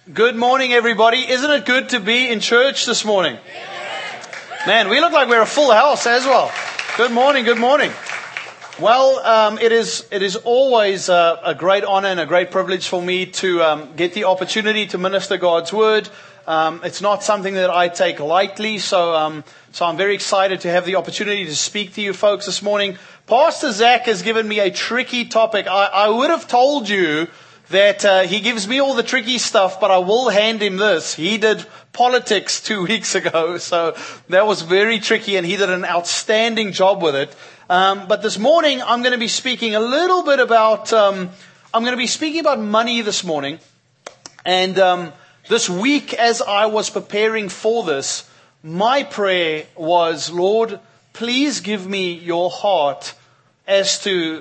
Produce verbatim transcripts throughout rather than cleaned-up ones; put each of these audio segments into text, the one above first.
Good morning, everybody. Isn't it good to be in church this morning? Man, we look like we're a full house as well. Good morning, good morning. Well, um, it is it is always uh, a great honor and a great privilege for me to um, get the opportunity to minister God's word. Um, it's not something that I take lightly, so um, so I'm very excited to have the opportunity to speak to you folks this morning. Pastor Zach has given me a tricky topic. I, I would have told you that uh, he gives me all the tricky stuff, but I will hand him this. He did politics two weeks ago, so that was very tricky, and he did an outstanding job with it. Um, but this morning, I'm going to be speaking a little bit about, um, I'm going to be speaking about money this morning. And um, this week, as I was preparing for this, my prayer was, Lord, please give me your heart as to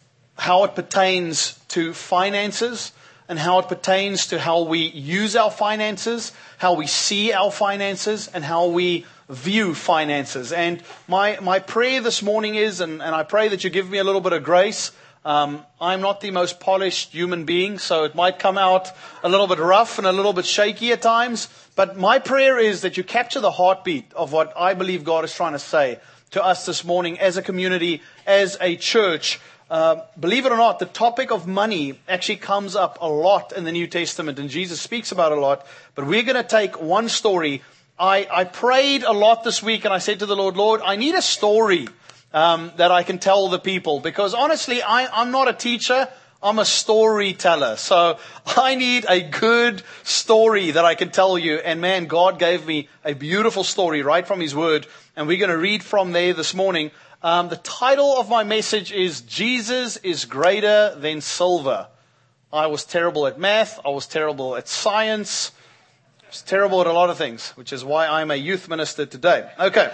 how it pertains to finances and how it pertains to how we use our finances, how we see our finances, and how we view finances. And my, my prayer this morning is, and, and I pray that you give me a little bit of grace. Um, I'm not the most polished human being, so it might come out a little bit rough and a little bit shaky at times. But my prayer is that you capture the heartbeat of what I believe God is trying to say to us this morning as a community, as a church. Uh, believe it or not, the topic of money actually comes up a lot in the New Testament, and Jesus speaks about it a lot. But we're going to take one story. I, I prayed a lot this week, and I said to the Lord, Lord, I need a story um, that I can tell the people. Because honestly, I, I'm not a teacher. I'm a storyteller. So I need a good story that I can tell you. And man, God gave me a beautiful story right from His Word. And we're going to read from there this morning. Um, the title of my message is Jesus is Greater Than Silver. I was terrible at math. I was terrible at science. I was terrible at a lot of things, which is why I'm a youth minister today. Okay.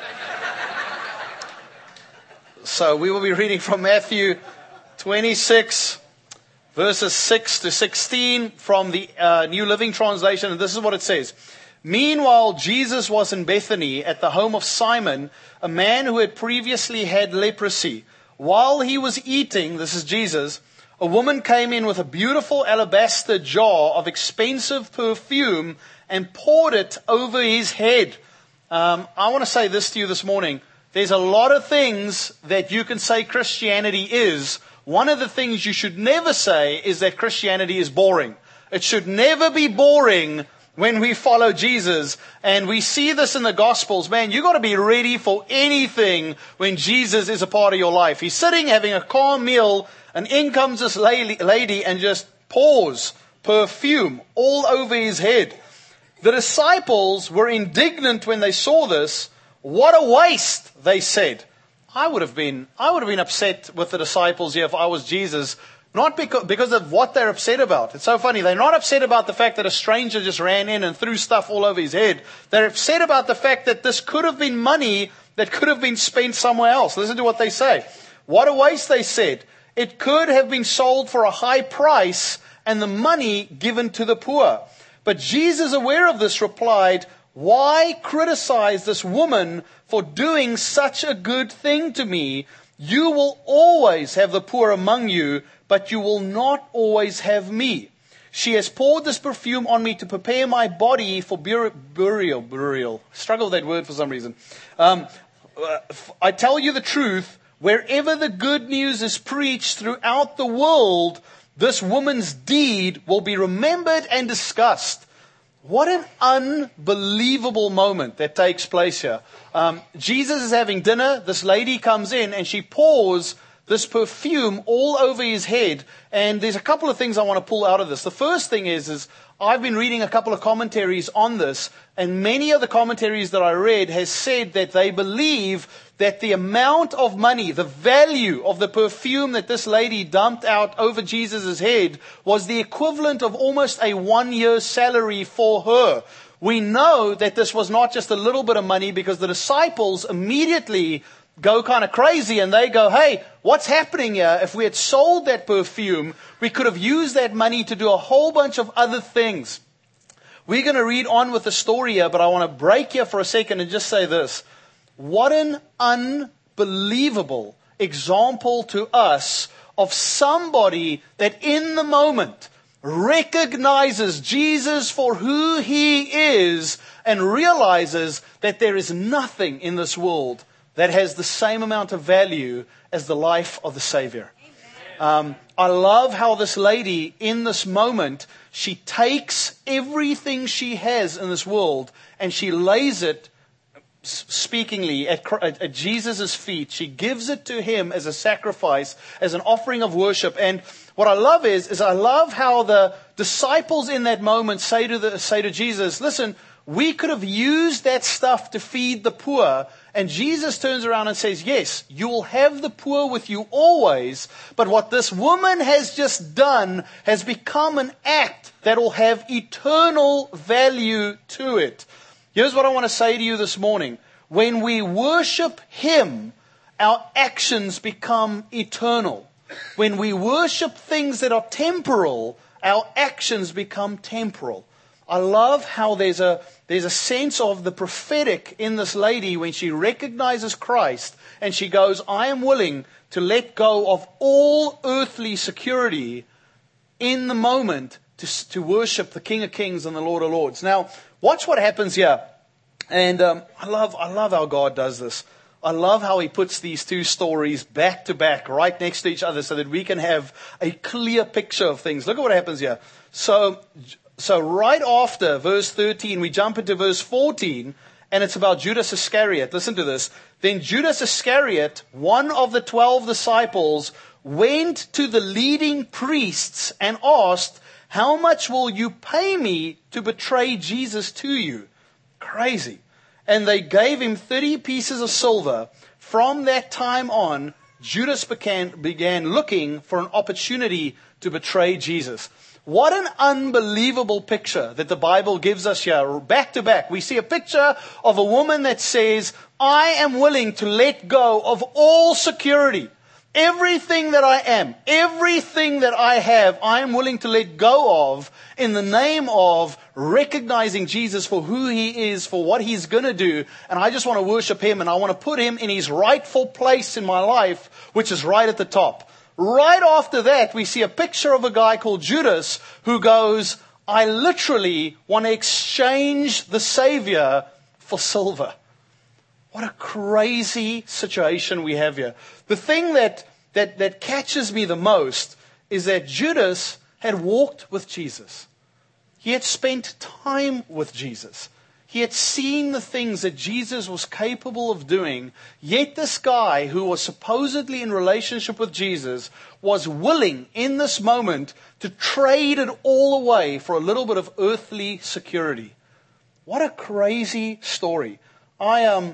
So we will be reading from Matthew twenty-six, verses six to sixteen from the uh, New Living Translation. And this is what it says. Meanwhile, Jesus was in Bethany at the home of Simon, a man who had previously had leprosy. While he was eating, this is Jesus, a woman came in with a beautiful alabaster jar of expensive perfume and poured it over his head. Um, I want to say this to you this morning. There's a lot of things that you can say Christianity is. One of the things you should never say is that Christianity is boring. It should never be boring when we follow Jesus. And we see this in the Gospels. Man, you got to be ready for anything when Jesus is a part of your life. He's sitting having a calm meal, and in comes this lady and just pours perfume all over his head. The disciples were indignant when they saw this. What a waste, they said. I would have been, I would have been upset with the disciples here if I was Jesus. Not because, because of what they're upset about. It's so funny. They're not upset about the fact that a stranger just ran in and threw stuff all over his head. They're upset about the fact that this could have been money that could have been spent somewhere else. Listen to what they say. What a waste, they said. It could have been sold for a high price and the money given to the poor. But Jesus, aware of this, replied, why criticize this woman for doing such a good thing to me? You will always have the poor among you, but you will not always have me. She has poured this perfume on me to prepare my body for bur- burial. Burial. Struggle with that word for some reason. Um, I tell you the truth, wherever the good news is preached throughout the world, this woman's deed will be remembered and discussed. What an unbelievable moment that takes place here. Um, Jesus is having dinner. This lady comes in and she pours this perfume all over his head. And there's a couple of things I want to pull out of this. The first thing is, is I've been reading a couple of commentaries on this. And many of the commentaries that I read has said that they believe that the amount of money, the value of the perfume that this lady dumped out over Jesus' head was the equivalent of almost a one-year salary for her. We know that this was not just a little bit of money because the disciples immediately go kind of crazy and they go, hey, what's happening here? If we had sold that perfume, we could have used that money to do a whole bunch of other things. We're going to read on with the story here, but I want to break here for a second and just say this. What an unbelievable example to us of somebody that in the moment recognizes Jesus for who he is and realizes that there is nothing in this world that has the same amount of value as the life of the Savior. Um, I love how this lady, in this moment, she takes everything she has in this world and she lays it, speakingly, at, at, at Jesus' feet. She gives it to him as a sacrifice, as an offering of worship. And what I love is, is I love how the disciples in that moment say to the, say to Jesus, listen, we could have used that stuff to feed the poor. And Jesus turns around and says, yes, you will have the poor with you always. But what this woman has just done has become an act that will have eternal value to it. Here's what I want to say to you this morning. When we worship him, our actions become eternal. When we worship things that are temporal, our actions become temporal. I love how there's a there's a sense of the prophetic in this lady when she recognizes Christ and she goes, I am willing to let go of all earthly security in the moment to, to worship the King of Kings and the Lord of Lords. Now, watch what happens here. And um, I love I love how God does this. I love how he puts these two stories back to back, right next to each other, so that we can have a clear picture of things. Look at what happens here. So, so right after verse thirteen, we jump into verse fourteen, and it's about Judas Iscariot. Listen to this. Then Judas Iscariot, one of the twelve disciples, went to the leading priests and asked, how much will you pay me to betray Jesus to you? Crazy. And they gave him thirty pieces of silver. From that time on, Judas began, began looking for an opportunity to betray Jesus. What an unbelievable picture that the Bible gives us here. Back to back, we see a picture of a woman that says, I am willing to let go of all security. Everything that I am, everything that I have, I am willing to let go of in the name of recognizing Jesus for who he is, for what he's going to do. And I just want to worship him and I want to put him in his rightful place in my life, which is right at the top. Right after that, we see a picture of a guy called Judas who goes, I literally want to exchange the Savior for silver. What a crazy situation we have here. The thing that, that, that catches me the most is that Judas had walked with Jesus. He had spent time with Jesus. He had seen the things that Jesus was capable of doing. Yet this guy who was supposedly in relationship with Jesus was willing in this moment to trade it all away for a little bit of earthly security. What a crazy story. I um.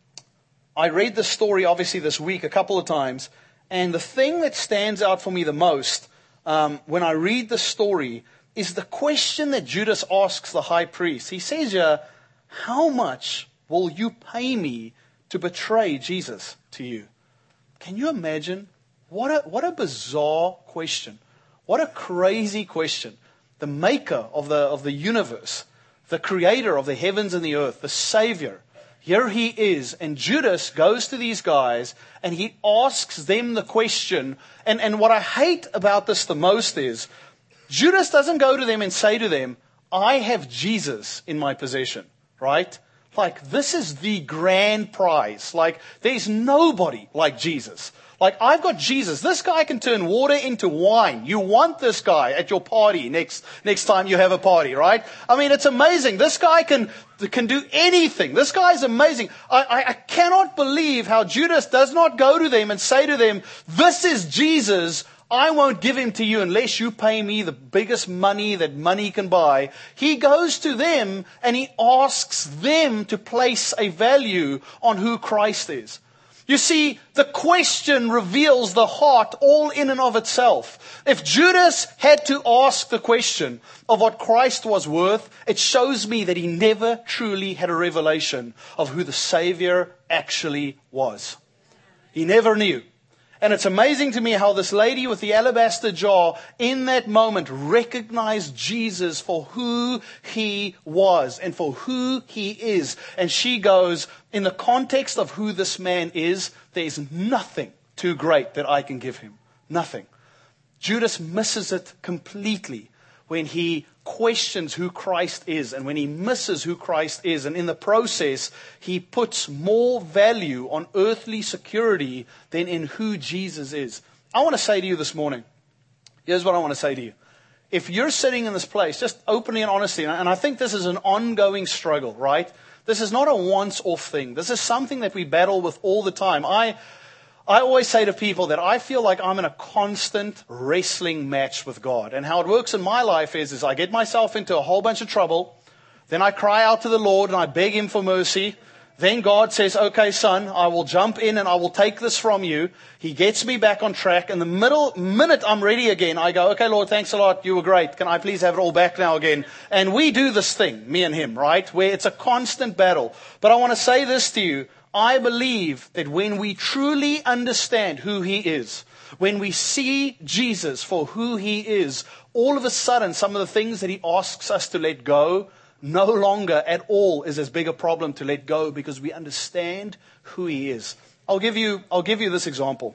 I read this story, obviously, this week a couple of times. And the thing that stands out for me the most um, when I read the story is the question that Judas asks the high priest. He says, uh, how much will you pay me to betray Jesus to you? Can you imagine? What a, what a bizarre question. What a crazy question. The maker of the, of the universe, the creator of the heavens and the earth, the Savior. Here he is, and Judas goes to these guys, and he asks them the question. And, and what I hate about this the most is, Judas doesn't go to them and say to them, I have Jesus in my possession, right? Like, this is the grand prize. Like, there's nobody like Jesus. Like, I've got Jesus. This guy can turn water into wine. You want this guy at your party next next time you have a party, right? I mean, it's amazing. This guy can can do anything. This guy is amazing. I, I, I cannot believe how Judas does not go to them and say to them, this is Jesus. I won't give him to you unless you pay me the biggest money that money can buy. He goes to them and he asks them to place a value on who Christ is. You see, the question reveals the heart all in and of itself. If Judas had to ask the question of what Christ was worth, it shows me that he never truly had a revelation of who the Savior actually was. He never knew. And it's amazing to me how this lady with the alabaster jar in that moment recognized Jesus for who he was and for who he is. And she goes, in the context of who this man is, there's nothing too great that I can give him. Nothing. Judas misses it completely. when he questions who Christ is and when he misses who Christ is. And in the process, he puts more value on earthly security than in who Jesus is. I want to say to you this morning, here's what I want to say to you. If you're sitting in this place, just openly and honestly, and I think this is an ongoing struggle, right? This is not a once-off thing. This is something that we battle with all the time. I I always say to people that I feel like I'm in a constant wrestling match with God. And how it works in my life is, is I get myself into a whole bunch of trouble. Then I cry out to the Lord and I beg Him for mercy. Then God says, okay, son, I will jump in and I will take this from you. He gets me back on track. In the middle minute I'm ready again, I go, okay, Lord, thanks a lot. You were great. Can I please have it all back now again? And we do this thing, me and Him, right? Where it's a constant battle. But I want to say this to you. I believe that when we truly understand who He is, when we see Jesus for who He is, all of a sudden some of the things that He asks us to let go no longer at all is as big a problem to let go because we understand who He is. I'll give you, I'll give you this example.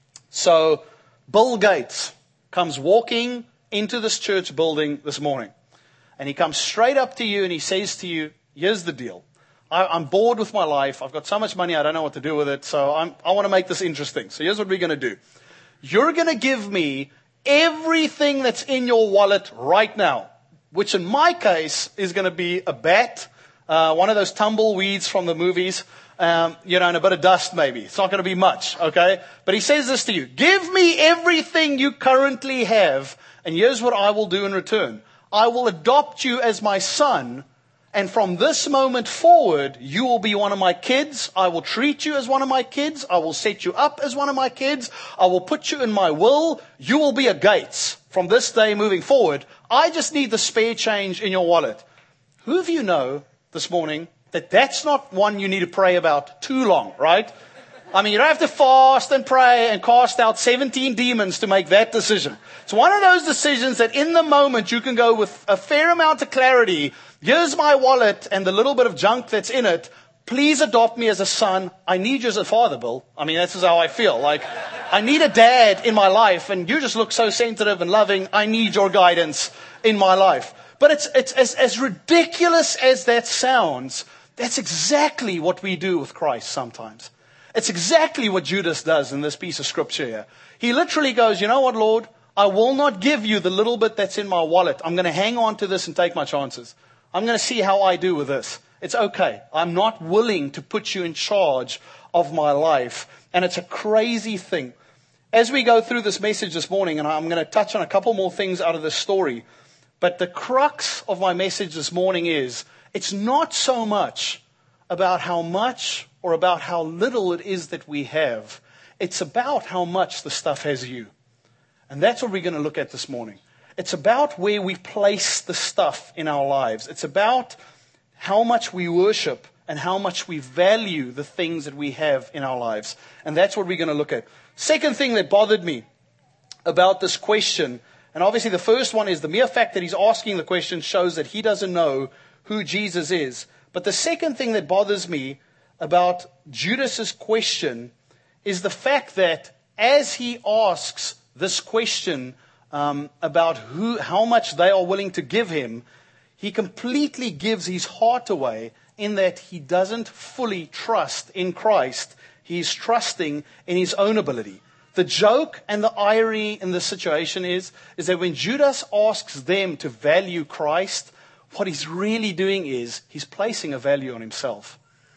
So Bill Gates comes walking into this church building this morning and he comes straight up to you and he says to you, here's the deal. I'm bored with my life. I've got so much money, I don't know what to do with it. So I'm, I want to make this interesting. So here's what we're going to do. You're going to give me everything that's in your wallet right now, which in my case is going to be a bat, uh, one of those tumbleweeds from the movies, um, you know, and a bit of dust maybe. It's not going to be much, okay? But he says this to you. Give me everything you currently have, and here's what I will do in return. I will adopt you as my son. And from this moment forward, you will be one of my kids. I will treat you as one of my kids. I will set you up as one of my kids. I will put you in my will. You will be a Gates from this day moving forward. I just need the spare change in your wallet. Who of you know this morning that that's not one you need to pray about too long, right? I mean, you don't have to fast and pray and cast out seventeen demons to make that decision. It's one of those decisions that in the moment you can go with a fair amount of clarity. Here's my wallet and the little bit of junk that's in it. Please adopt me as a son. I need you as a father, Bill. I mean, that's just how I feel. Like, I need a dad in my life, and you just look so sensitive and loving. I need your guidance in my life. But it's, it's as, as ridiculous as that sounds, that's exactly what we do with Christ sometimes. It's exactly what Judas does in this piece of scripture here. He literally goes, you know what, Lord? I will not give you the little bit that's in my wallet. I'm going to hang on to this and take my chances. I'm going to see how I do with this. It's okay. I'm not willing to put you in charge of my life. And it's a crazy thing. As we go through this message this morning, and I'm going to touch on a couple more things out of this story, but the crux of my message this morning is, it's not so much about how much or about how little it is that we have. It's about how much the stuff has you. And that's what we're going to look at this morning. It's about where we place the stuff in our lives. It's about how much we worship and how much we value the things that we have in our lives. And that's what we're going to look at. Second thing that bothered me about this question, and obviously the first one is the mere fact that he's asking the question shows that he doesn't know who Jesus is. But the second thing that bothers me about Judas's question is the fact that as he asks this question um, about who, how much they are willing to give him, he completely gives his heart away in that he doesn't fully trust in Christ. He's trusting in his own ability. The joke and the irony in this situation is, is that when Judas asks them to value Christ, what he's really doing is he's placing a value on himself.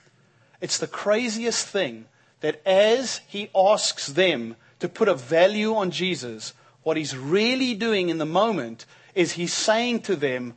It's the craziest thing that as he asks them to put a value on Jesus, what he's really doing in the moment is he's saying to them,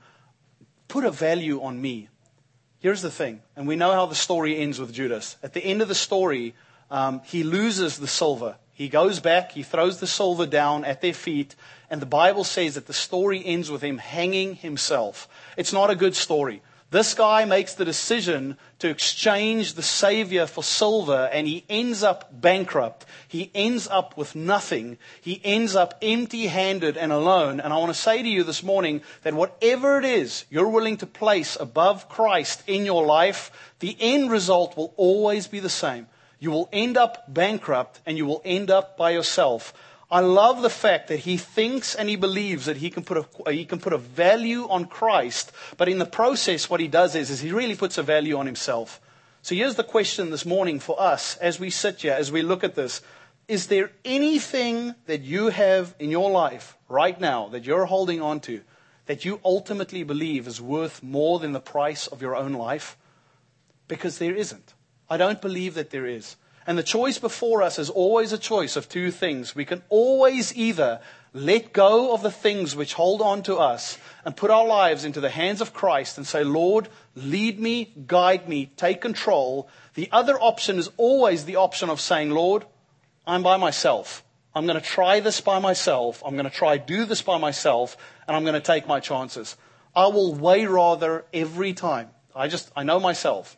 put a value on me. Here's the thing, and we know how the story ends with Judas. At the end of the story, um, he loses the silver. He goes back, he throws the silver down at their feet, and the Bible says that the story ends with him hanging himself. It's not a good story. This guy makes the decision to exchange the Savior for silver, and he ends up bankrupt. He ends up with nothing. He ends up empty-handed and alone. And I want to say to you this morning that whatever it is you're willing to place above Christ in your life, the end result will always be the same. You will end up bankrupt, and you will end up by yourself. I love the fact that he thinks and he believes that he can put a, he can put a value on Christ, but in the process what he does is, is he really puts a value on himself. So here's the question this morning for us as we sit here, as we look at this. Is there anything that you have in your life right now that you're holding on to that you ultimately believe is worth more than the price of your own life? Because there isn't. I don't believe that there is. And the choice before us is always a choice of two things. We can always either let go of the things which hold on to us and put our lives into the hands of Christ and say, Lord, lead me, guide me, take control. The other option is always the option of saying, Lord, I'm by myself. I'm going to try this by myself. I'm going to try do this by myself, and I'm going to take my chances. I will way rather every time. I just, I know myself.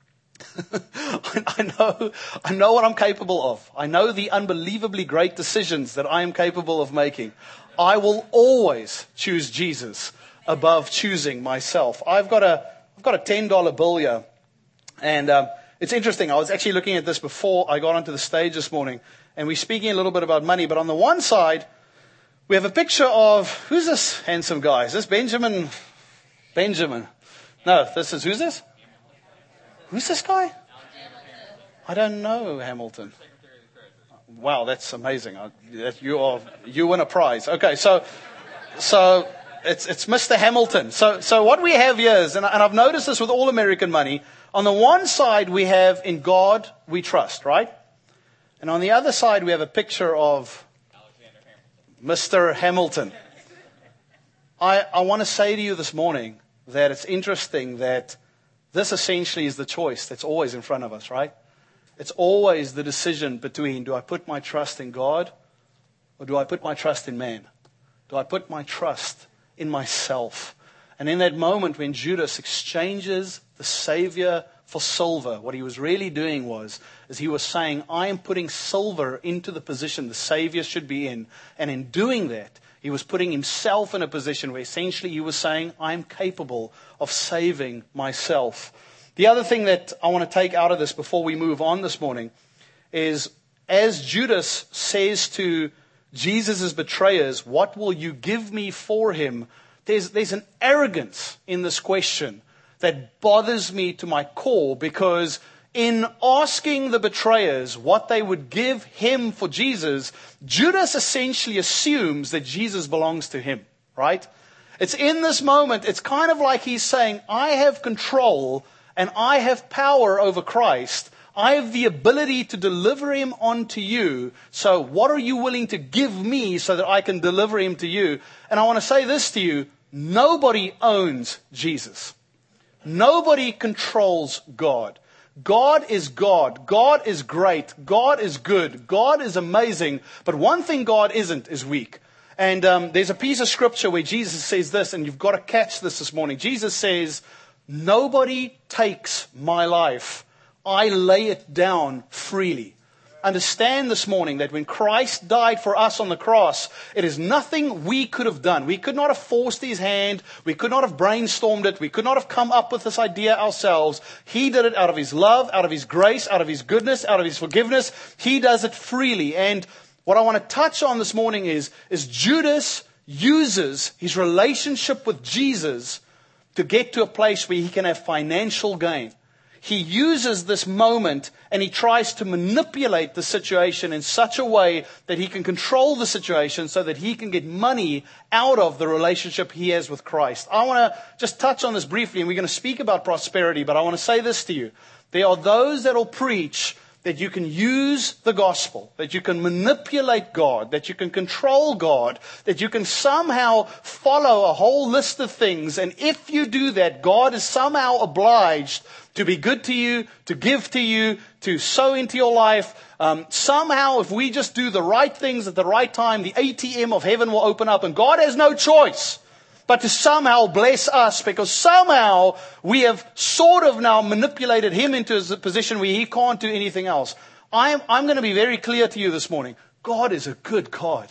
I know, I know what I'm capable of. I know the unbelievably great decisions that I am capable of making. I will always choose Jesus above choosing myself. I've got a, I've got a ten dollar bill here, and um, it's interesting. I was actually looking at this before I got onto the stage this morning, and we're speaking a little bit about money. But on the one side, we have a picture of, who's this handsome guy? Is this Benjamin? Benjamin? No, this is, who's this? Who's this guy? I don't know Hamilton. Wow, that's amazing. I, that you are you win a prize. Okay, so so it's it's Mister Hamilton. So so what we have here is, and, and I've noticed this with all American money. On the one side we have in God we trust, right? And on the other side we have a picture of Mister Hamilton. I I want to say to you this morning that it's interesting that this essentially is the choice that's always in front of us, right? It's always the decision between, do I put my trust in God or do I put my trust in man? Do I put my trust in myself? And in that moment when Judas exchanges the Savior for silver, what he was really doing was, is he was saying, I am putting silver into the position the Savior should be in. And in doing that, he was putting himself in a position where essentially he was saying, I'm capable of saving myself. The other thing that I want to take out of this before we move on this morning is, as Judas says to Jesus' betrayers, what will you give me for him? There's, there's an arrogance in this question that bothers me to my core, because in asking the betrayers what they would give him for Jesus, Judas essentially assumes that Jesus belongs to him, right? It's in this moment, it's kind of like he's saying, I have control and I have power over Christ. I have the ability to deliver him onto you. So what are you willing to give me so that I can deliver him to you? And I want to say this to you, nobody owns Jesus. Nobody controls God. God is God. God is great. God is good. God is amazing. But one thing God isn't is weak. And um, there's a piece of scripture where Jesus says this, and you've got to catch this this morning. Jesus says, nobody takes my life. I lay it down freely. Understand this morning that when Christ died for us on the cross, it is nothing we could have done. We could not have forced his hand. We could not have brainstormed it. We could not have come up with this idea ourselves. He did it out of his love, out of his grace, out of his goodness, out of his forgiveness. He does it freely. And what I want to touch on this morning is, is Judas uses his relationship with Jesus to get to a place where he can have financial gain. He uses this moment and he tries to manipulate the situation in such a way that he can control the situation so that he can get money out of the relationship he has with Christ. I want to just touch on this briefly, and we're going to speak about prosperity, but I want to say this to you. There are those that will preach that you can use the gospel, that you can manipulate God, that you can control God, that you can somehow follow a whole list of things. And if you do that, God is somehow obliged to be good to you, to give to you, to sow into your life. Um, somehow, if we just do the right things at the right time, the A T M of heaven will open up, and God has no choice but to somehow bless us, because somehow we have sort of now manipulated him into a position where he can't do anything else. I'm, I'm going to be very clear to you this morning. God is a good God.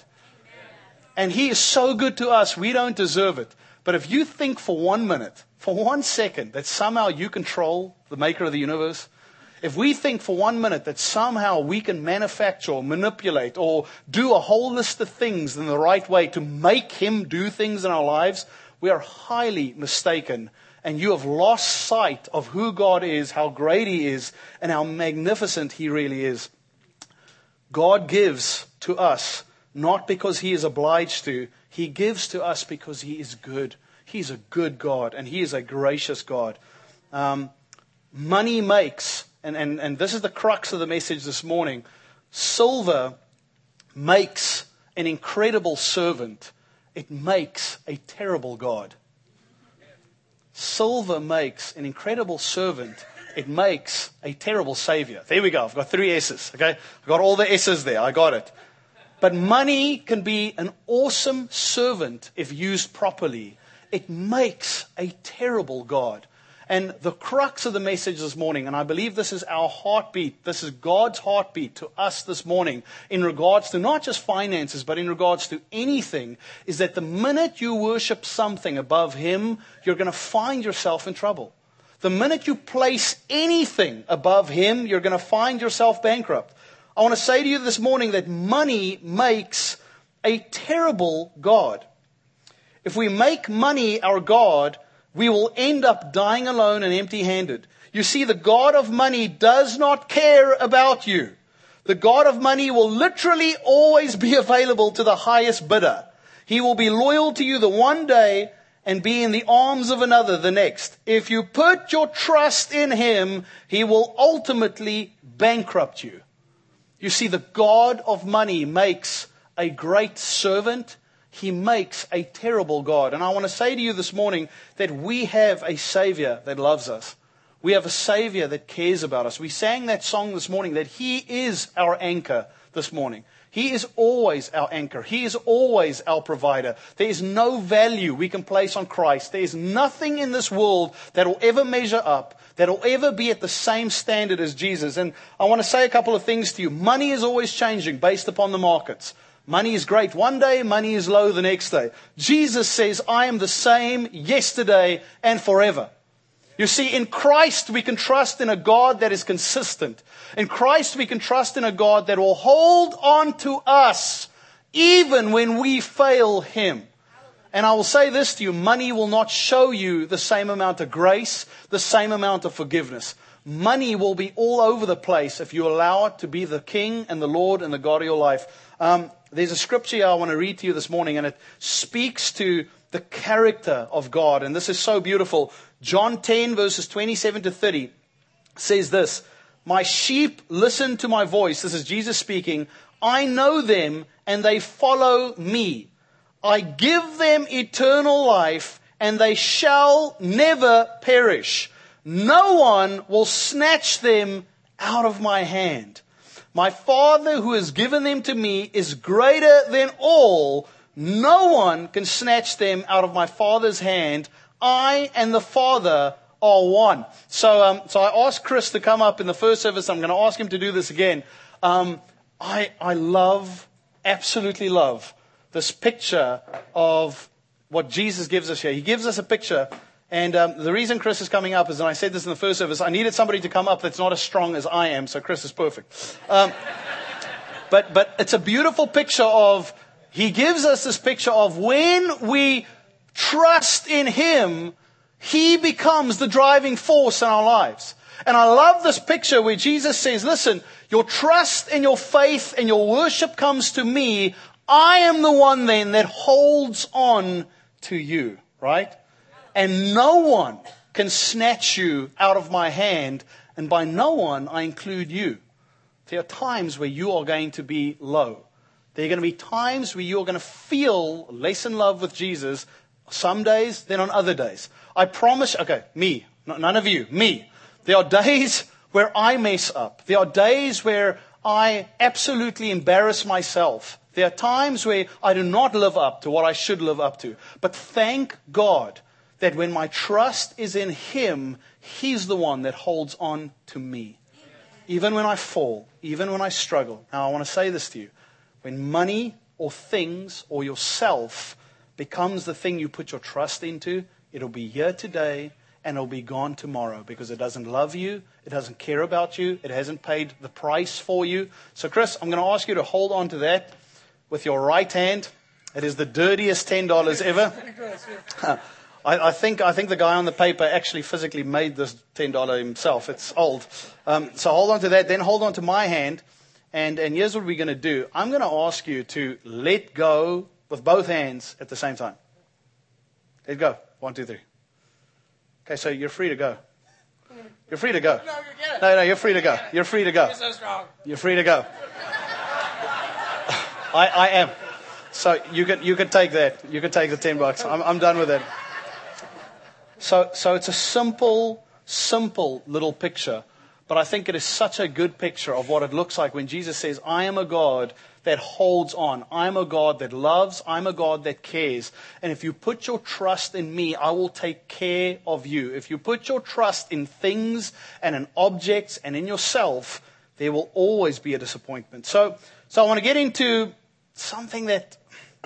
And he is so good to us, we don't deserve it. But if you think for one minute, for one second, that somehow you control the maker of the universe, if we think for one minute that somehow we can manufacture or manipulate or do a whole list of things in the right way to make Him do things in our lives, we are highly mistaken. And you have lost sight of who God is, how great He is, and how magnificent He really is. God gives to us not because He is obliged to. He gives to us because He is good. He's a good God, and He is a gracious God. Um, money makes, and, and, and this is the crux of the message this morning, silver makes an incredible servant. It makes a terrible God. Silver makes an incredible servant. It makes a terrible Savior. There we go. I've got three S's. Okay, I've got all the S's there. I got it. But money can be an awesome servant if used properly. It makes a terrible God. And the crux of the message this morning, and I believe this is our heartbeat, this is God's heartbeat to us this morning in regards to not just finances, but in regards to anything, is that the minute you worship something above Him, you're going to find yourself in trouble. The minute you place anything above Him, you're going to find yourself bankrupt. I want to say to you this morning that money makes a terrible God. If we make money our God, we will end up dying alone and empty-handed. You see, the God of money does not care about you. The God of money will literally always be available to the highest bidder. He will be loyal to you the one day and be in the arms of another the next. If you put your trust in Him, He will ultimately bankrupt you. You see, the God of money makes a great servant. He makes a terrible God. And I want to say to you this morning that we have a Savior that loves us. We have a Savior that cares about us. We sang that song this morning that He is our anchor this morning. He is always our anchor. He is always our provider. There is no value we can place on Christ. There is nothing in this world that will ever measure up, that will ever be at the same standard as Jesus. And I want to say a couple of things to you. Money is always changing based upon the markets. Money is great one day, money is low the next day. Jesus says, I am the same yesterday and forever. You see, in Christ we can trust in a God that is consistent. In Christ we can trust in a God that will hold on to us even when we fail Him. And I will say this to you, money will not show you the same amount of grace, the same amount of forgiveness. Money will be all over the place if you allow it to be the King and the Lord and the God of your life. Um, there's a scripture I want to read to you this morning, and it speaks to the character of God. And this is so beautiful. John ten, verses twenty-seven to thirty says this, my sheep listen to my voice. This is Jesus speaking. I know them and they follow me. I give them eternal life and they shall never perish. No one will snatch them out of my hand. My Father who has given them to me is greater than all. No one can snatch them out of my Father's hand. I and the Father are one. So, um, so I asked Chris to come up in the first service. I'm going to ask him to do this again. Um, I, I love, absolutely love this picture of what Jesus gives us here. He gives us a picture. And um, the reason Chris is coming up is, and I said this in the first service, I needed somebody to come up that's not as strong as I am, so Chris is perfect. Um, but but it's a beautiful picture of, he gives us this picture of when we trust in Him, He becomes the driving force in our lives. And I love this picture where Jesus says, listen, your trust and your faith and your worship comes to me. I am the one then that holds on to you, right? And no one can snatch you out of my hand. And by no one, I include you. There are times where you are going to be low. There are going to be times where you are going to feel less in love with Jesus. Some days, then on other days. I promise, okay, me, none of you, me. There are days where I mess up. There are days where I absolutely embarrass myself. There are times where I do not live up to what I should live up to. But thank God that when my trust is in Him, He's the one that holds on to me. Even when I fall, even when I struggle. Now I want to say this to you. When money or things or yourself becomes the thing you put your trust into, it'll be here today and it'll be gone tomorrow because it doesn't love you, it doesn't care about you, it hasn't paid the price for you. So Chris, I'm going to ask you to hold on to that with your right hand. It is the dirtiest ten dollars ever. I, I think I think the guy on the paper actually physically made this ten dollars himself. It's old. Um, so hold on to that. Then hold on to my hand. And, and here's what we're going to do. I'm going to ask you to let go with both hands at the same time. Let go. One, two, three. Okay, so you're free to go. You're free to go. No, you're good. No, no, you're free to go. You're free to go. You're so strong. You're free to go. I, I am. So you can you can take that. You can take the ten bucks. I'm I'm done with it. So so it's a simple, simple little picture. But I think it is such a good picture of what it looks like when Jesus says, I am a God that holds on. I'm a God that loves. I'm a God that cares. And if you put your trust in me, I will take care of you. If you put your trust in things and in objects and in yourself, there will always be a disappointment. So, so I want to get into something that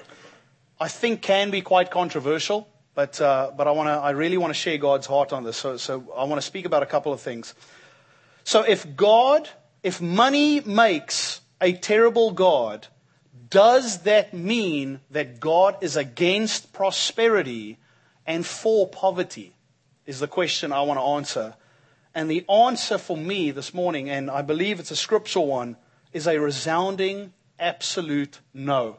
I think can be quite controversial. But, uh, but I want to, I really want to share God's heart on this. So, so I want to speak about a couple of things. So if God, if money makes a terrible God, does that mean that God is against prosperity and for poverty? Is the question I want to answer. And the answer for me this morning, and I believe it's a scriptural one, is a resounding, absolute no.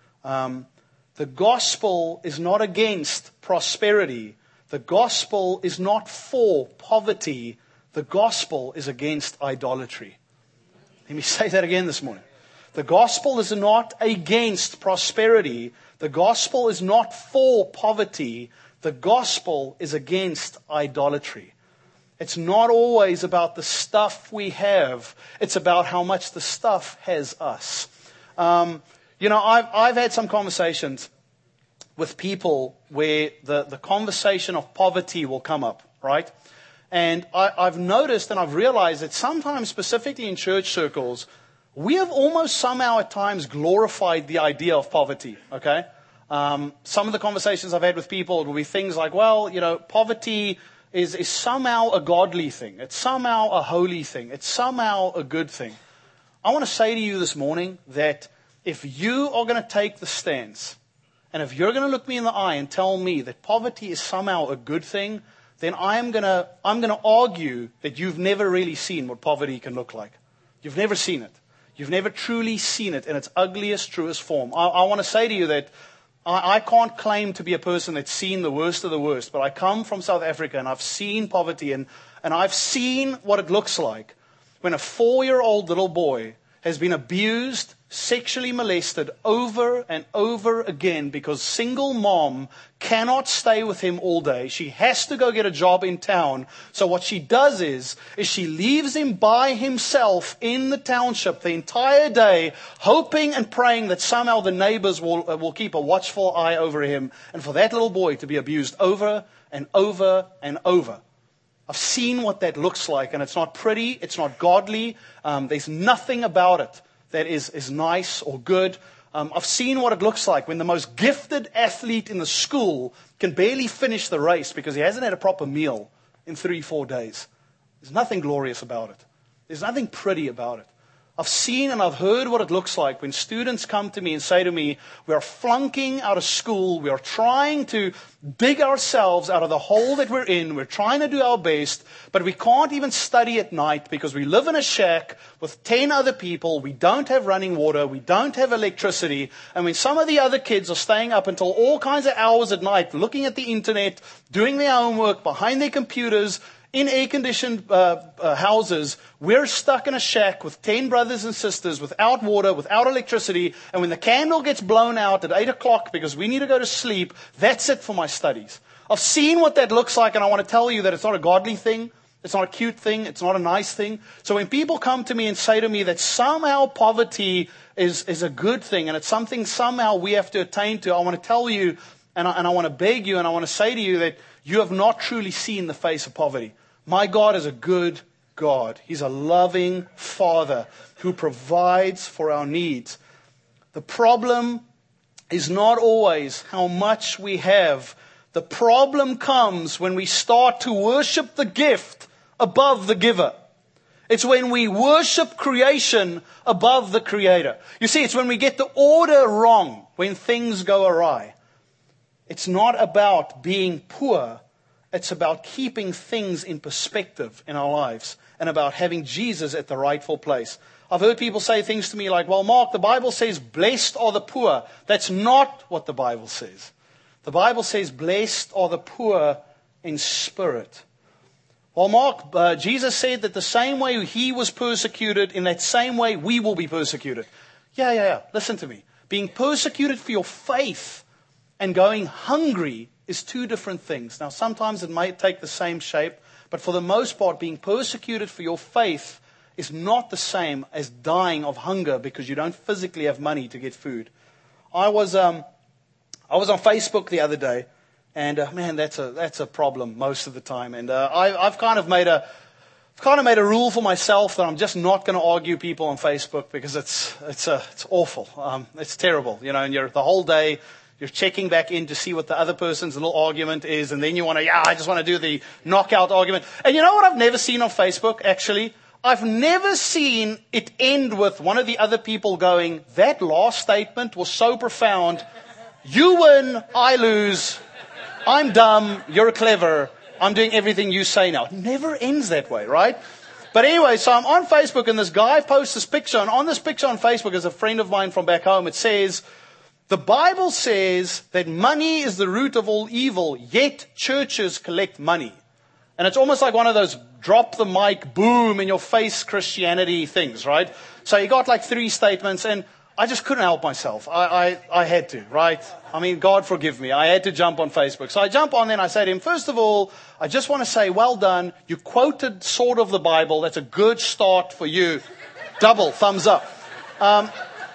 Um, the gospel is not against prosperity. The gospel is not for poverty. The gospel is against idolatry. Let me say that again this morning. The gospel is not against prosperity. The gospel is not for poverty. The gospel is against idolatry. It's not always about the stuff we have. It's about how much the stuff has us. Um, you know, I've, I've had some conversations with people where the, the conversation of poverty will come up, right? And I, I've noticed and I've realized that sometimes, specifically in church circles, we have almost somehow at times glorified the idea of poverty, okay? Um, some of the conversations I've had with people will be things like, well, you know, poverty is, is somehow a godly thing. It's somehow a holy thing. It's somehow a good thing. I want to say to you this morning that if you are going to take the stance, and if you're going to look me in the eye and tell me that poverty is somehow a good thing, then I am going to I'm going to argue that you've never really seen what poverty can look like. You've never seen it. You've never truly seen it in its ugliest, truest form. I, I want to say to you that I, I can't claim to be a person that's seen the worst of the worst, but I come from South Africa and I've seen poverty and, and I've seen what it looks like when a four-year-old little boy has been abused, sexually molested over and over again because single mom cannot stay with him all day. She has to go get a job in town. So what she does is, is she leaves him by himself in the township the entire day, hoping and praying that somehow the neighbors will, uh, will keep a watchful eye over him, and for that little boy to be abused over and over and over. I've seen what that looks like, and it's not pretty, it's not godly, um, there's nothing about it that is, is nice or good. Um, I've seen what it looks like when the most gifted athlete in the school can barely finish the race because he hasn't had a proper meal in three, four days. There's nothing glorious about it. There's nothing pretty about it. I've seen and I've heard what it looks like when students come to me and say to me, we are flunking out of school, we are trying to dig ourselves out of the hole that we're in, we're trying to do our best, but we can't even study at night because we live in a shack with ten other people, we don't have running water, we don't have electricity, and when some of the other kids are staying up until all kinds of hours at night, looking at the internet, doing their homework behind their computers, in air-conditioned uh, uh, houses, we're stuck in a shack with ten brothers and sisters without water, without electricity, and when the candle gets blown out at eight o'clock because we need to go to sleep, that's it for my studies. I've seen what that looks like, and I want to tell you that it's not a godly thing, it's not a cute thing, it's not a nice thing. So when people come to me and say to me that somehow poverty is, is a good thing, and it's something somehow we have to attain to, I want to tell you, and I, and I want to beg you, and I want to say to you that you have not truly seen the face of poverty. My God is a good God. He's a loving Father who provides for our needs. The problem is not always how much we have. The problem comes when we start to worship the gift above the giver. It's when we worship creation above the Creator. You see, it's when we get the order wrong, when things go awry. It's not about being poor. It's about keeping things in perspective in our lives and about having Jesus at the rightful place. I've heard people say things to me like, well, Mark, the Bible says, blessed are the poor. That's not what the Bible says. The Bible says, blessed are the poor in spirit. Well, Mark, uh, Jesus said that the same way he was persecuted, in that same way we will be persecuted. Yeah, yeah, yeah. Listen to me. Being persecuted for your faith and going hungry is two different things. Now, sometimes it might take the same shape, but for the most part, being persecuted for your faith is not the same as dying of hunger because you don't physically have money to get food. I was um, I was on Facebook the other day. And uh, man, that's a that's a problem most of the time. And uh, I, I've kind of made a I've kind of made a rule for myself that I'm just not going to argue people on Facebook because it's it's a it's awful. Um, it's terrible, you know. And you're the whole day you're checking back in to see what the other person's little argument is, and then you want to yeah, I just want to do the knockout argument. And you know what I've never seen on Facebook actually? I've never seen it end with one of the other people going, "That last statement was so profound. You win, I lose. I'm dumb, you're clever, I'm doing everything you say now." It never ends that way, right? But anyway, so I'm on Facebook and this guy posts this picture. And on this picture on Facebook is a friend of mine from back home. It says, the Bible says that money is the root of all evil, yet churches collect money. And it's almost like one of those drop the mic, boom, in your face Christianity things, right? So he got like three statements and I just couldn't help myself. I, I, I had to, right? I mean, God forgive me. I had to jump on Facebook. So I jump on there and I say to him, first of all, I just want to say, well done. You quoted sort of the Bible. That's a good start for you. Double thumbs up. Um,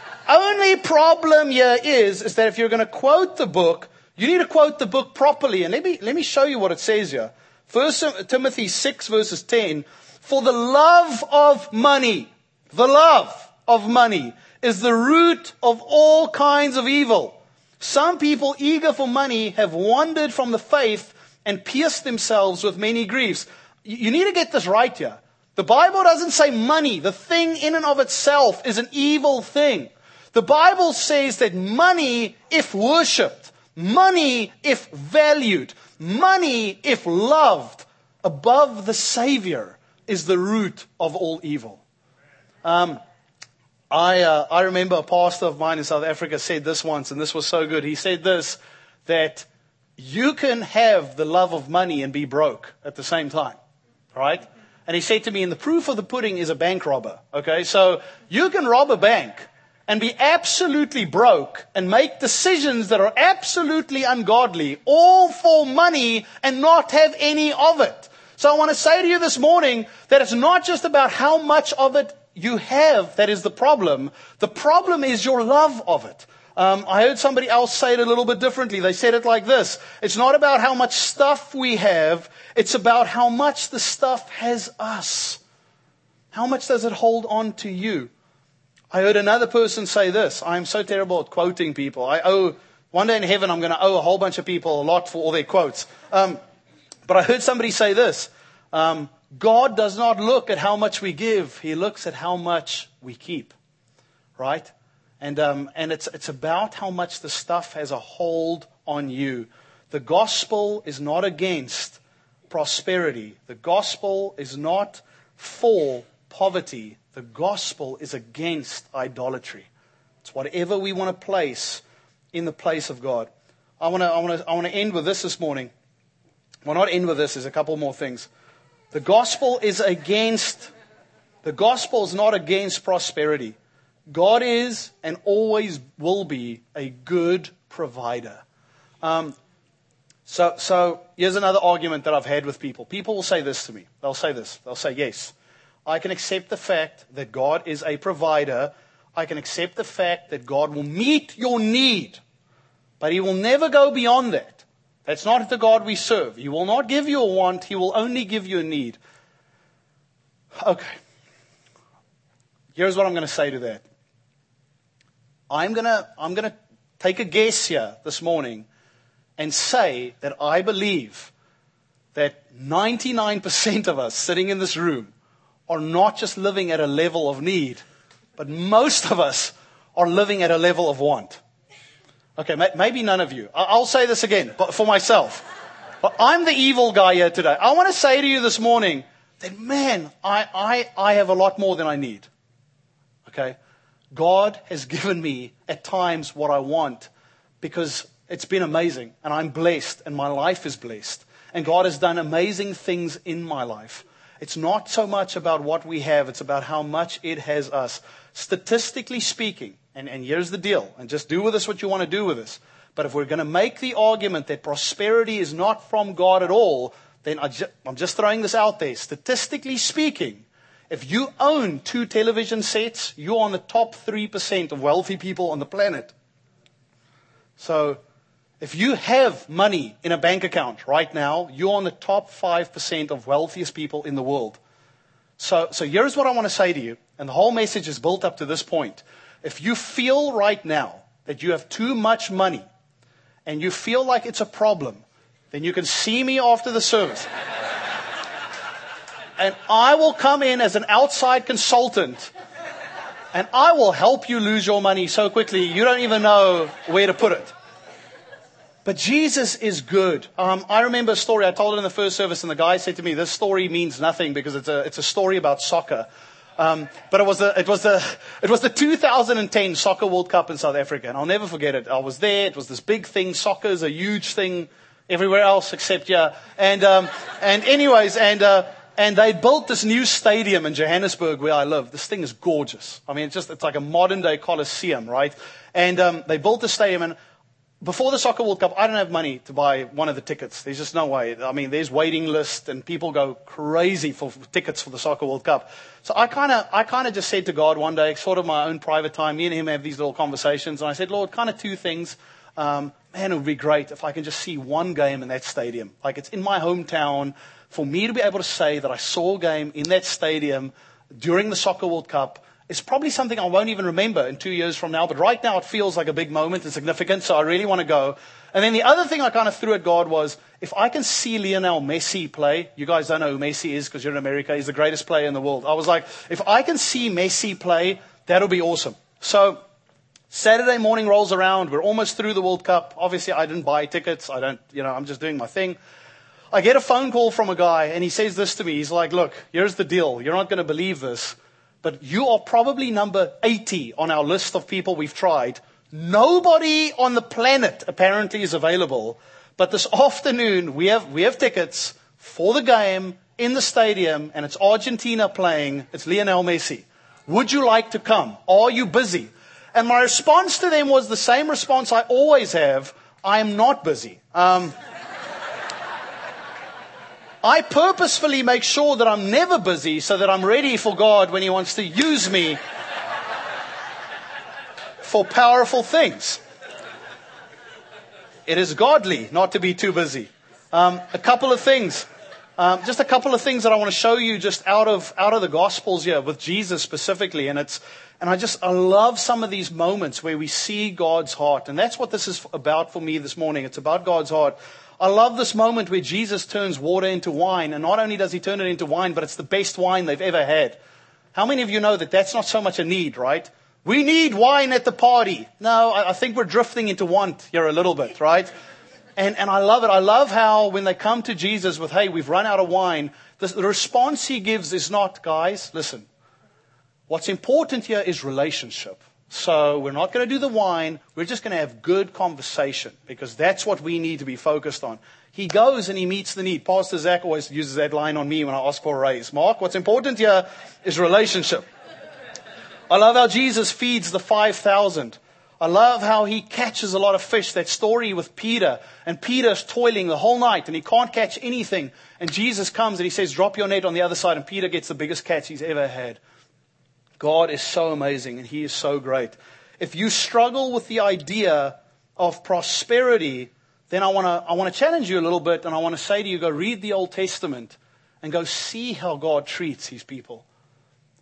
only problem here is, is that if you're going to quote the book, you need to quote the book properly. And let me, let me show you what it says here. First Timothy six verses ten. For the love of money, the love of money is the root of all kinds of evil. Some people eager for money have wandered from the faith and pierced themselves with many griefs. You need to get this right here. The Bible doesn't say money, the thing in and of itself, is an evil thing. The Bible says that money, if worshipped, money, if valued, money, if loved, above the Savior, is the root of all evil. Um, I uh, I remember a pastor of mine in South Africa said this once, and this was so good. He said this, that you can have the love of money and be broke at the same time, right? And he said to me, and the proof of the pudding is a bank robber, okay? So you can rob a bank and be absolutely broke and make decisions that are absolutely ungodly, all for money and not have any of it. So I want to say to you this morning that it's not just about how much of it you have that is the problem. The problem is your love of it. Um, I heard somebody else say it a little bit differently. They said it like this. It's not about how much stuff we have. It's about how much the stuff has us. How much does it hold on to you? I heard another person say this. I'm so terrible at quoting people. I owe, one day in heaven, I'm going to owe a whole bunch of people a lot for all their quotes. Um, but I heard somebody say this. Um, God does not look at how much we give. He looks at how much we keep. Right? And um, and it's it's about how much the stuff has a hold on you. The gospel is not against prosperity. The gospel is not for poverty. The gospel is against idolatry. It's whatever we want to place in the place of God. I want to I want to I want to end with this this morning. Well, not end with this. There's a couple more things. The gospel is against. The gospel is not against prosperity. God is and always will be a good provider. Um, so, so here's another argument that I've had with people. People will say this to me. They'll say this. They'll say, yes, I can accept the fact that God is a provider. I can accept the fact that God will meet your need. But He will never go beyond that. That's not the God we serve. He will not give you a want. He will only give you a need. Okay. Here's what I'm going to say to that. I'm going to I'm going to take a guess here this morning and say that I believe that ninety-nine percent of us sitting in this room are not just living at a level of need, but most of us are living at a level of want. Okay, maybe none of you. I'll say this again, but for myself. But I'm the evil guy here today. I want to say to you this morning that, man, I, I, I have a lot more than I need. Okay? God has given me at times what I want because it's been amazing. And I'm blessed and my life is blessed. And God has done amazing things in my life. It's not so much about what we have. It's about how much it has us. Statistically speaking, and, and here's the deal, and just do with this what you want to do with this. But if we're going to make the argument that prosperity is not from God at all, then I ju- I'm just throwing this out there. Statistically speaking, if you own two television sets, you're on the top three percent of wealthy people on the planet. So if you have money in a bank account right now, you're on the top five percent of wealthiest people in the world. So, so here's what I want to say to you, and the whole message is built up to this point. If you feel right now that you have too much money, and you feel like it's a problem, then you can see me after the service. And I will come in as an outside consultant, and I will help you lose your money so quickly you don't even know where to put it. But Jesus is good. Um, I remember a story, I told it in the first service, and the guy said to me, this story means nothing because it's a, it's a story about soccer. Um, but it was the, it was the, it was the two thousand ten Soccer World Cup in South Africa, and I'll never forget it. I was there. It was this big thing. Soccer is a huge thing everywhere else except here. And, um, and anyways, and, uh, and they built this new stadium in Johannesburg where I live. This thing is gorgeous. I mean, it's just, it's like a modern day Colosseum, right? And, um, they built the stadium, and before the Soccer World Cup, I don't have money to buy one of the tickets. There's just no way. I mean, there's waiting lists and people go crazy for tickets for the Soccer World Cup. So I kind of, I kind of just said to God one day, sort of my own private time, me and him have these little conversations. And I said, Lord, kind of two things. Um, man, it would be great if I can just see one game in that stadium. Like it's in my hometown. For me to be able to say that I saw a game in that stadium during the Soccer World Cup, it's probably something I won't even remember in two years from now. But right now it feels like a big moment and significant. So I really want to go. And then the other thing I kind of threw at God was, if I can see Lionel Messi play, you guys don't know who Messi is because you're in America. He's the greatest player in the world. I was like, if I can see Messi play, that'll be awesome. So Saturday morning rolls around. We're almost through the World Cup. Obviously I didn't buy tickets. I don't, you know, I'm just doing my thing. I get a phone call from a guy and he says this to me. He's like, look, here's the deal. You're not going to believe this, but you are probably number eighty on our list of people we've tried. Nobody on the planet apparently is available. But this afternoon, we have, we have tickets for the game in the stadium, and it's Argentina playing. It's Lionel Messi. Would you like to come? Are you busy? And my response to them was the same response I always have. I am not busy. Um, I purposefully make sure that I'm never busy so that I'm ready for God when He wants to use me for powerful things. It is godly not to be too busy. Um, a couple of things. Um, just a couple of things that I want to show you just out of out of the Gospels here with Jesus specifically. And it's and I just I love some of these moments where we see God's heart. And that's what this is about for me this morning. It's about God's heart. I love this moment where Jesus turns water into wine. And not only does He turn it into wine, but it's the best wine they've ever had. How many of you know that that's not so much a need, right? We need wine at the party. No, I, I think we're drifting into want here a little bit, right? And, and I love it. I love how when they come to Jesus with, hey, we've run out of wine, the, the response He gives is not, guys, listen, what's important here is relationship. So we're not going to do the wine. We're just going to have good conversation because that's what we need to be focused on. He goes and he meets the need. Pastor Zach always uses that line on me when I ask for a raise. Mark, what's important here is relationship. I love how Jesus feeds the five thousand. I love how He catches a lot of fish. That story with Peter. And Peter's toiling the whole night and he can't catch anything. And Jesus comes and He says, drop your net on the other side. And Peter gets the biggest catch he's ever had. God is so amazing and He is so great. If you struggle with the idea of prosperity, then I want to I want to challenge you a little bit, and I want to say to you, go read the Old Testament and go see how God treats His people.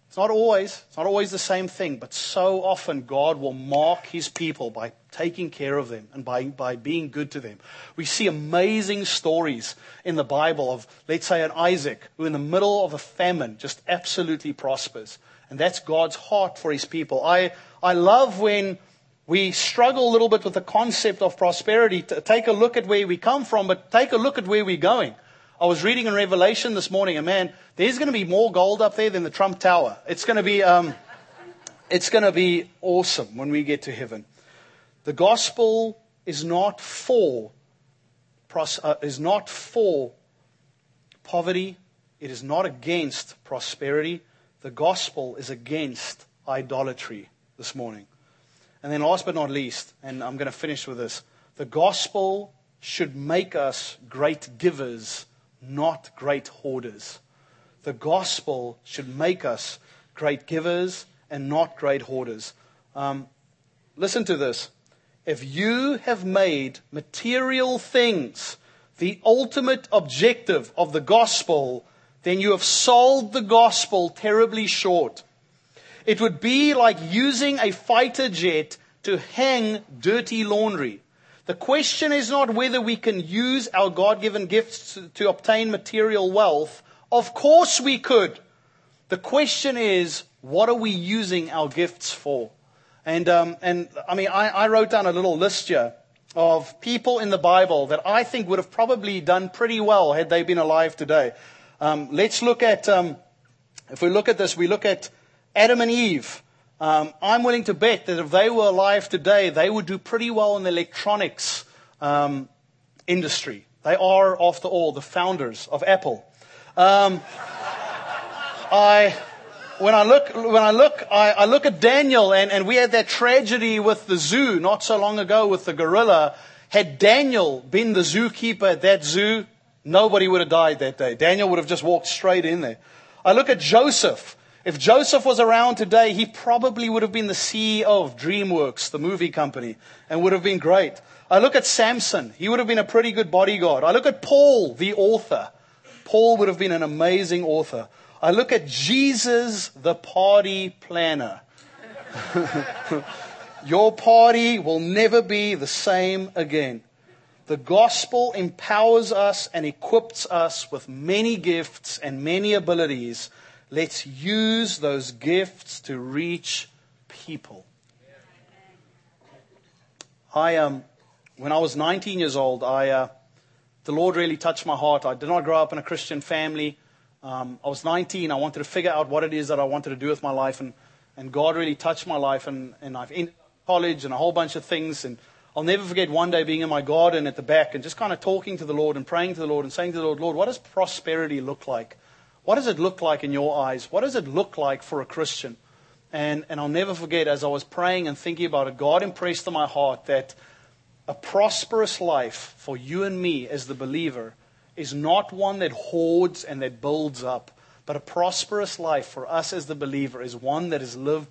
It's not always, it's not always the same thing, but so often God will mark His people by taking care of them and by, by being good to them. We see amazing stories in the Bible of, let's say, an Isaac who in the middle of a famine just absolutely prospers. And that's God's heart for His people. I, I love when we struggle a little bit with the concept of prosperity. To take a look at where we come from, but take a look at where we're going. I was reading in Revelation this morning, and man, there's going to be more gold up there than the Trump Tower. It's going to be, um, it's going to be awesome when we get to heaven. The gospel is not for, pros- uh, is not for poverty. It is not against prosperity. The gospel is against idolatry this morning. And then last but not least, and I'm going to finish with this, the gospel should make us great givers, not great hoarders. The gospel should make us great givers and not great hoarders. Um, listen to this. If you have made material things the ultimate objective of the gospel, then you have sold the gospel terribly short. It would be like using a fighter jet to hang dirty laundry. The question is not whether we can use our God-given gifts to, to obtain material wealth. Of course we could. The question is, what are we using our gifts for? And, um, and I mean, I, I wrote down a little list here of people in the Bible that I think would have probably done pretty well had they been alive today. Um, let's look at, um, if we look at this, we look at Adam and Eve. Um, I'm willing to bet that if they were alive today, they would do pretty well in the electronics um, industry. They are, after all, the founders of Apple. Um, I, when I look, when I look, I, I look at Daniel, and, and we had that tragedy with the zoo not so long ago with the gorilla. Had Daniel been the zookeeper at that zoo, nobody would have died that day. Daniel would have just walked straight in there. I look at Joseph. If Joseph was around today, he probably would have been the C E O of DreamWorks, the movie company, and would have been great. I look at Samson. He would have been a pretty good bodyguard. I look at Paul, the author. Paul would have been an amazing author. I look at Jesus, the party planner. Your party will never be the same again. The gospel empowers us and equips us with many gifts and many abilities. Let's use those gifts to reach people. I um, when I was nineteen years old, I uh, the Lord really touched my heart. I did not grow up in a Christian family. Um, I was nineteen. I wanted to figure out what it is that I wanted to do with my life, and, and God really touched my life. And, and I've ended college and a whole bunch of things. And I'll never forget one day being in my garden at the back and just kind of talking to the Lord and praying to the Lord and saying to the Lord, Lord, what does prosperity look like? What does it look like in your eyes? What does it look like for a Christian? And, and I'll never forget, as I was praying and thinking about it, God impressed on my heart that a prosperous life for you and me as the believer is not one that hoards and that builds up, but a prosperous life for us as the believer is one that is lived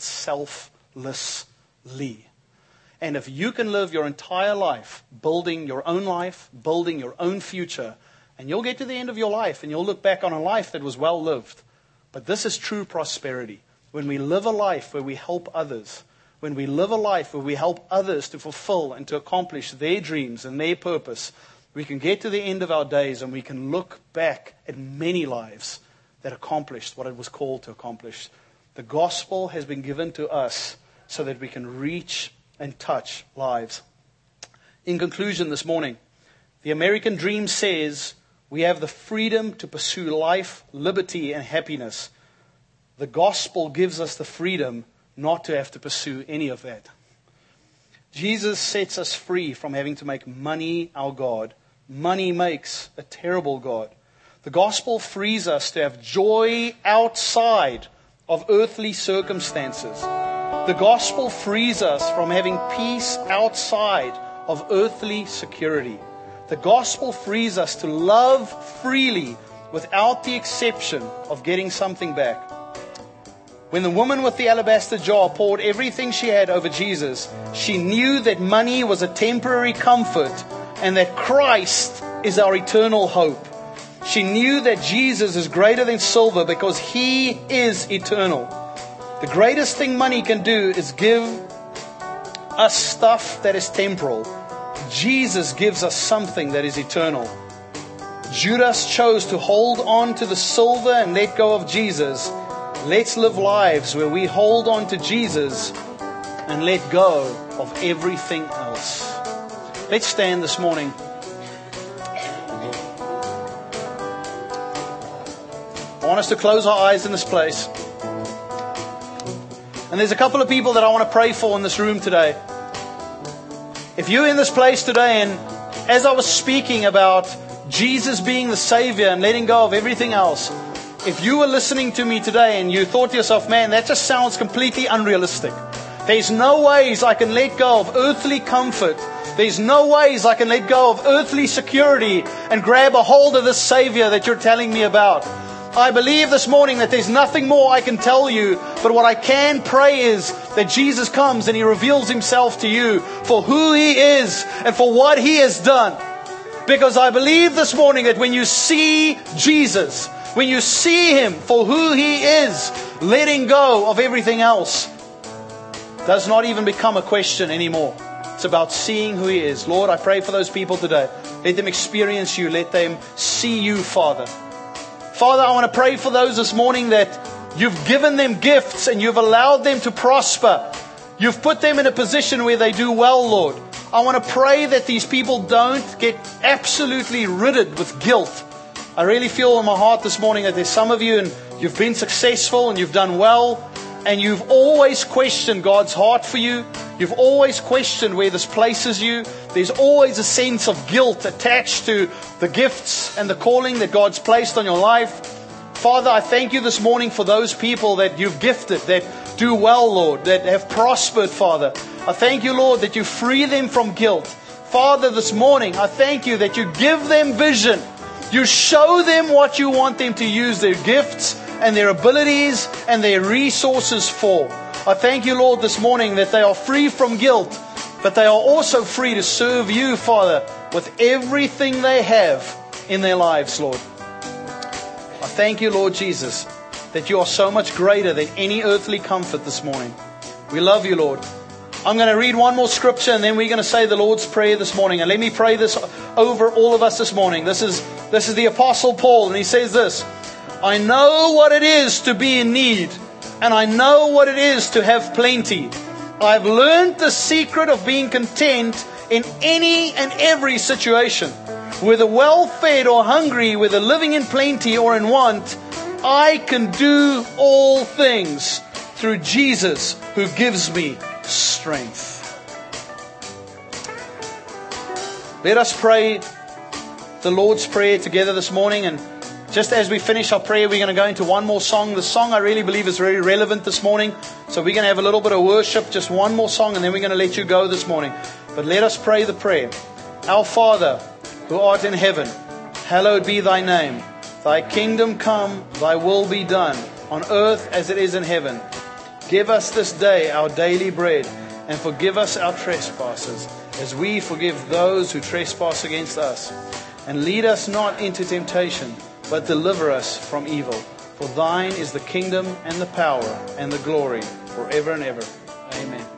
selflessly. And if you can live your entire life building your own life, building your own future, and you'll get to the end of your life and you'll look back on a life that was well lived. But this is true prosperity. When we live a life where we help others, when we live a life where we help others to fulfill and to accomplish their dreams and their purpose, we can get to the end of our days and we can look back at many lives that accomplished what it was called to accomplish. The gospel has been given to us so that we can reach and touch lives. In conclusion this morning, the American dream says we have the freedom to pursue life, liberty, and happiness. The gospel gives us the freedom not to have to pursue any of that. Jesus sets us free from having to make money our God. Money makes a terrible God. The gospel frees us to have joy outside of earthly circumstances. The gospel frees us from having peace outside of earthly security. The gospel frees us to love freely without the exception of getting something back. When the woman with the alabaster jar poured everything she had over Jesus, she knew that money was a temporary comfort and that Christ is our eternal hope. She knew that Jesus is greater than silver because He is eternal. The greatest thing money can do is give us stuff that is temporal. Jesus gives us something that is eternal. Judas chose to hold on to the silver and let go of Jesus. Let's live lives where we hold on to Jesus and let go of everything else. Let's stand this morning. I want us to close our eyes in this place. And there's a couple of people that I want to pray for in this room today. If you're in this place today, and as I was speaking about Jesus being the Savior and letting go of everything else, if you were listening to me today and you thought to yourself, man, that just sounds completely unrealistic. There's no ways I can let go of earthly comfort. There's no ways I can let go of earthly security and grab a hold of this Savior that you're telling me about. I believe this morning that there's nothing more I can tell you, but what I can pray is that Jesus comes and He reveals Himself to you for who He is and for what He has done. Because I believe this morning that when you see Jesus, when you see Him for who He is, letting go of everything else does not even become a question anymore. It's about seeing who He is. Lord, I pray for those people today. Let them experience You. Let them see You, Father. Father, I want to pray for those this morning that You've given them gifts and You've allowed them to prosper. You've put them in a position where they do well, Lord. I want to pray that these people don't get absolutely riddled with guilt. I really feel in my heart this morning that there's some of you and you've been successful and you've done well, and you've always questioned God's heart for you. You've always questioned where this places you. There's always a sense of guilt attached to the gifts and the calling that God's placed on your life. Father, I thank You this morning for those people that You've gifted, that do well, Lord, that have prospered, Father. I thank You, Lord, that You free them from guilt. Father, this morning, I thank You that You give them vision. You show them what You want them to use their gifts and their abilities and their resources for. I thank You, Lord, this morning that they are free from guilt, but they are also free to serve You, Father, with everything they have in their lives, Lord. I thank You, Lord Jesus, that You are so much greater than any earthly comfort this morning. We love You, Lord. I'm going to read one more scripture and then we're going to say the Lord's Prayer this morning. And let me pray this over all of us this morning. This is, this is the Apostle Paul, and he says this: I know what it is to be in need, and I know what it is to have plenty. I've learned the secret of being content in any and every situation. Whether well-fed or hungry, whether living in plenty or in want, I can do all things through Jesus who gives me strength. Let us pray the Lord's Prayer together this morning, and just as we finish our prayer, we're going to go into one more song. The song I really believe is very relevant this morning. So we're going to have a little bit of worship, just one more song, and then we're going to let you go this morning. But let us pray the prayer. Our Father, who art in heaven, hallowed be Thy name. Thy kingdom come, Thy will be done, on earth as it is in heaven. Give us this day our daily bread, and forgive us our trespasses, as we forgive those who trespass against us. And lead us not into temptation, but deliver us from evil. For Thine is the kingdom and the power and the glory forever and ever. Amen.